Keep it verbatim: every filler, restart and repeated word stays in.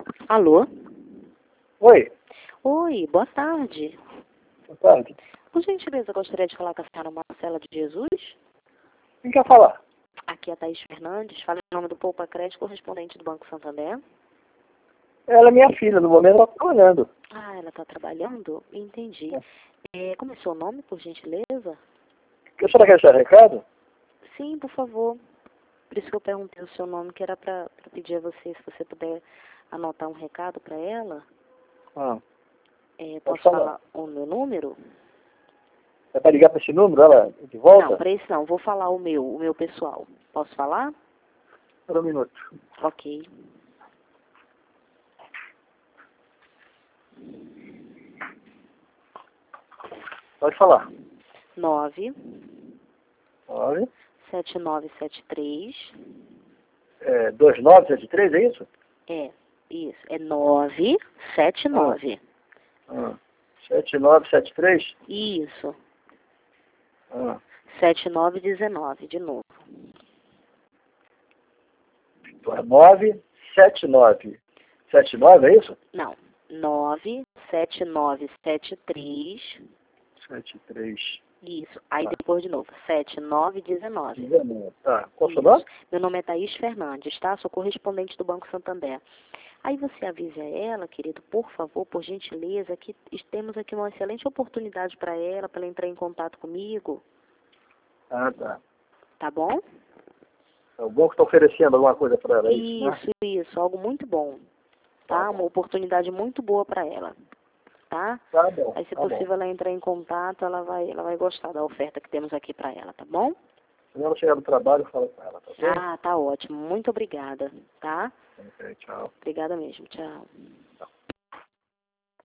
Alô? Oi, Oi, boa tarde. boa tarde. Por gentileza, gostaria de falar com a senhora Marcela de Jesus? Quem quer falar? Aqui é a Thaís Fernandes, fala em nome do Poupa Crédito, correspondente do Banco Santander. Ela é minha filha, no momento ela está trabalhando. Ah, ela está trabalhando? Entendi. É, como é seu nome, por gentileza? A senhora quer deixar recado? Sim, por favor. Por isso que eu perguntei o seu nome, que era para pedir a você, se você puder anotar um recado para ela. Ah, É, pode posso falar. falar o meu número? É para ligar para esse número, ela de volta? Não, para esse não. Vou falar o meu, o meu pessoal. Posso falar? Espera um minuto. Ok. Pode falar. nove Nove, sete nove sete três. é, dois nove sete três, é isso? É, isso. É nove sete nove. Ah, sete nove sete três? Isso. Ah, sete nove um nove, de novo. nove sete nove sete nove, é isso? Não. nove sete nove sete três. sete três. Isso. Aí Tá. depois de novo. sete nove um nove. dezenove. Tá. Qual o seu Isso. nome? Meu nome é Thaís Fernandes, tá? Sou correspondente do Banco Santander. Aí você avise a ela, querido, por favor, por gentileza, que temos aqui uma excelente oportunidade para ela, para ela entrar em contato comigo. Ah, tá. Tá bom? É o banco que está oferecendo alguma coisa para ela, é isso, né? Isso, isso. Algo muito bom. Tá Tá? bom. Uma oportunidade muito boa para ela. Tá? Tá bom, Aí, se tá bom. possível, ela entrar em contato, ela vai, ela vai gostar da oferta que temos aqui para ela, tá bom? Quando ela chegar do trabalho, fala com ela, tá ok? Ah, tá ótimo. Muito obrigada, tá? Ok, tchau. Obrigada mesmo. Tchau.